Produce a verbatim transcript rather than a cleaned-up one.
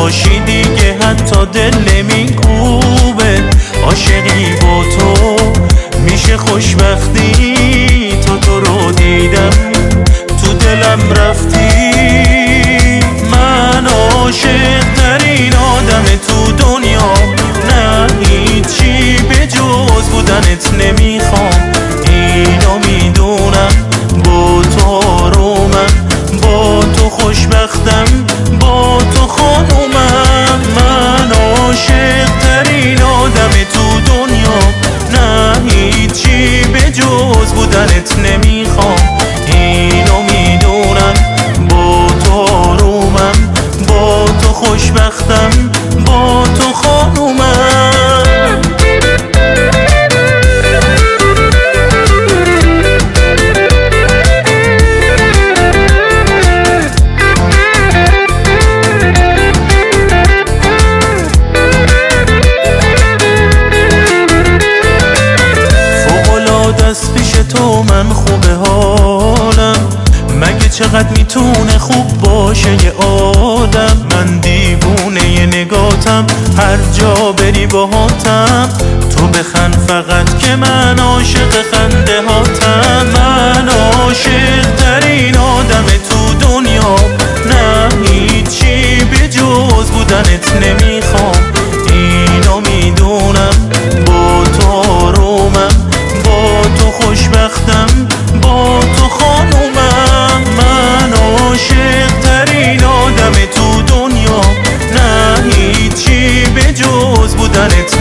باشی دیگه حتی دل نمیکوبه. عاشقی با تو میشه خوشبختی، تا تو رو دیدم تو دلم رفتی. من عاشق ترین آدم تو دنیا، نه هیچی به جز بودنت نمیخوام. اینو میدونم با تو آرومم، با تو خوشبختم، با تو خانومم. من عاشق ترین آدم تو دنیا، نه هیچی به جز بودنت نمیخوام. اینو میدونم با تو آرومم، با تو خوشبختم، با تو خانومم. دست پیش تو من خوبه حالم، مگه چقدر میتونه خوب باشه یه آدم. من دیوونه ی نگاتم، هر جا بری باهاتم. تو بخند فقط که من عاشق خنده هاتم. من عاشق ترین آدم تو دنیا، نه هیچی به جز بودنت نمیخوام. اینو میدونم با تو آرومم، با تو خوشبختم، با تو خانومم. من عاشق ترین آدم تو دنیا، نه هیچی به جز بودنت